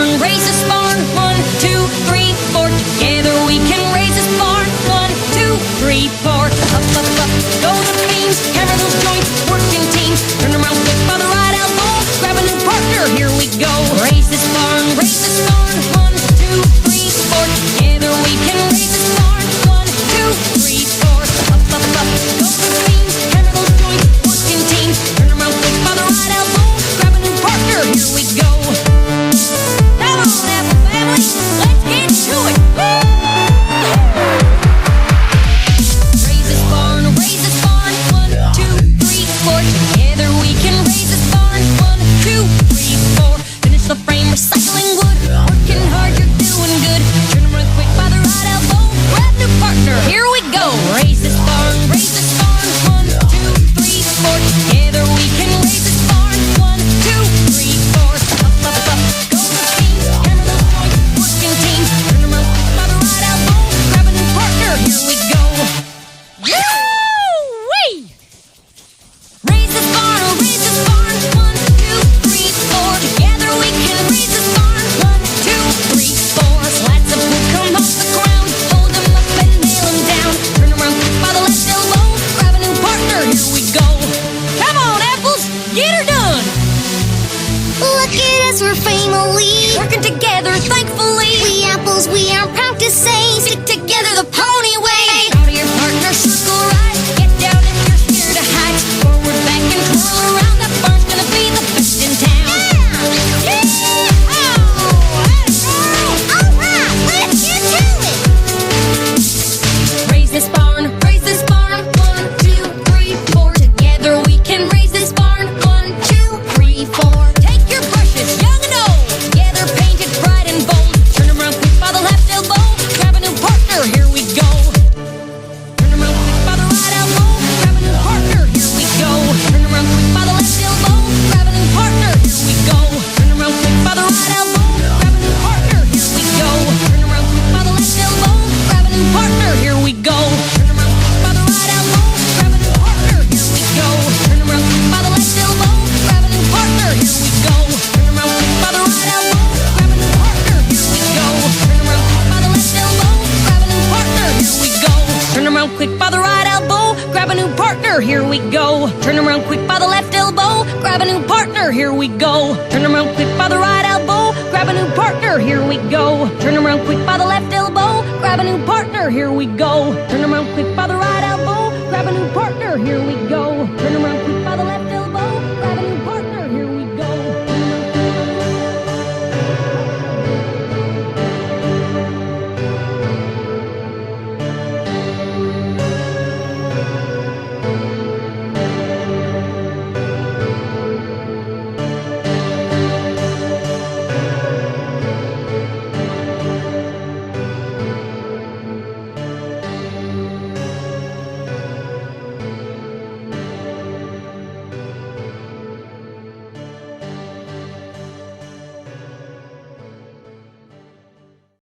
barn, raise this barn. 1, 2, 3, 4. Together we can raise this barn. 1, 2, 3, 4. Up, up, up, go the beams. Hammer those joints, working teams. Turn around quick by the right elbow. Grab a new partner, here we go. Raise this barn, raise this barn. 1, 2, 3, 4. Together we can raise this barn. 1, 2, 3, 4. Up, up, up, go the beams. Hammer those joints, working teams. Turn around quick by the right elbow. Grab a new partner, here we go. Come on, Apple family, let's get to it. Raise this barn, raise this barn. 1, 2, 3, 4. Together we can raise this barn. 1, 2, 3, 4. Finish the frame, recycling wood. Working hard, you're doing good. Turn around quick by the right elbow. Grab new partner, here we go. Raise this barn, raise this barn. 1, 2, 3, 4. Together we can raise this barn. 1, 2, 3, 4. Up, up, up, go the beams. Hammer those joints, working teams. Turn around quick by the right elbow. Grab a new partner, here we go. Woo-wee! Raise this barn, raise this barn. 1, 2, 3, 4. Together we can raise this barn. 1, 2, 3, 4. Slats of wood come off the ground. Hold them up and nail them down. Turn around quick by the left elbow. Grab a new partner, here we go. Come on, apples, get her done. Look at us, we're family. Working together, thankfully. We apples, we are proud to say, stick together the pony way. Proud of your partner, circle right. Get down if you're scared to hide. Forward, back, and twirl around. That barn's gonna be the best in town. Alright, let's get to it. Raise this barn, raise this barn. 1, 2, 3, 4. Together we can raise this barn. 1, 2, 3, 4. Take your brushes, young and old. Together painted bright and bold. Turn around quick by the left elbow. Grab a new partner, here we go. Turn around quick by the right elbow. Grab a new partner, here we go. Turn around quick by the left elbow. Grab a new partner, here we go. Turn around quick by the right elbow. Grab a new partner, here we go. Turn around quick by the left elbow. Grab a new partner, here we go. Turn around quick by the right elbow. Grab a new partner, here we go. Turn around quick by the left elbow. Grab a new partner, here we go. Turn around quick by the right elbow. Grab a new partner, here we go. Turn around quick by the left elbow. Grab a new partner, here we go. Turn around quick by the right elbow. Grab a new partner, here we go. Turn around quick by the left elbow. Grab a new partner, here we go. Turn around quick by the right elbow. Grab a new partner, here we go. Turn around quick